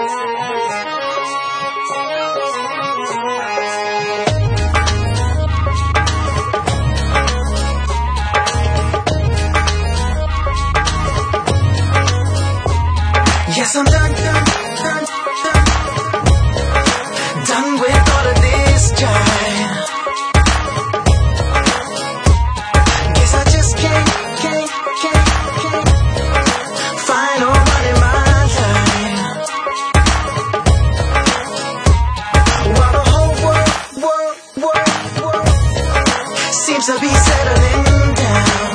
Yes, I'm done with all of this jive. Guess I just can't find no one in my life. While the whole world seems to be settling down.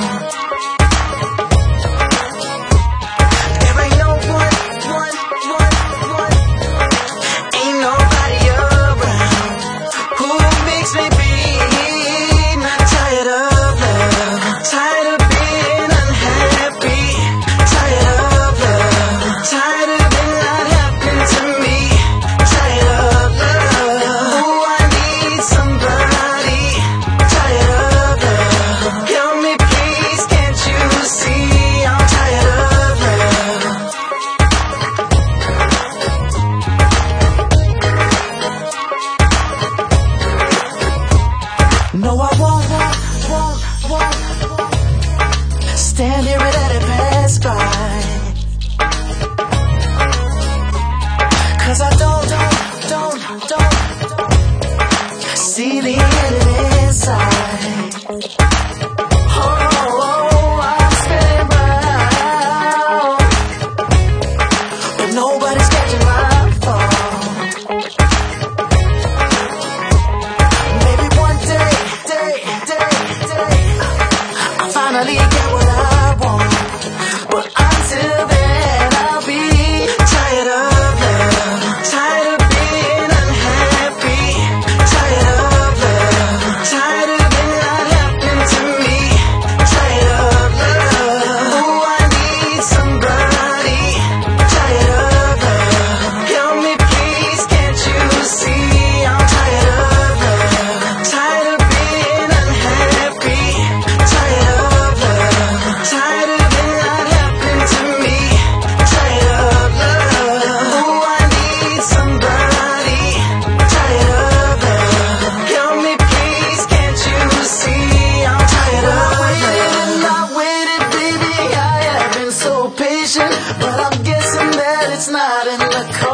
No, I won't stand here and let it pass by. 'Cause I don't see the end inside. Oh, I'm spinning round, but nobody's catching my fall. Finally get what I want, but until then I'll be tired of love, tired of being unhappy, tired of love, tired of it not happening to me, tired of love. Oh, I need somebody, tired of love. Help me please, can't you see I'm tired of love, tired of being unhappy, tired of tired of it not happening to me, tired of love. Oh, I need somebody, tired of love. Help me please, can't you see I'm tired of love. Not waited, baby, I have been so patient, but I'm guessing that it's not in the cards.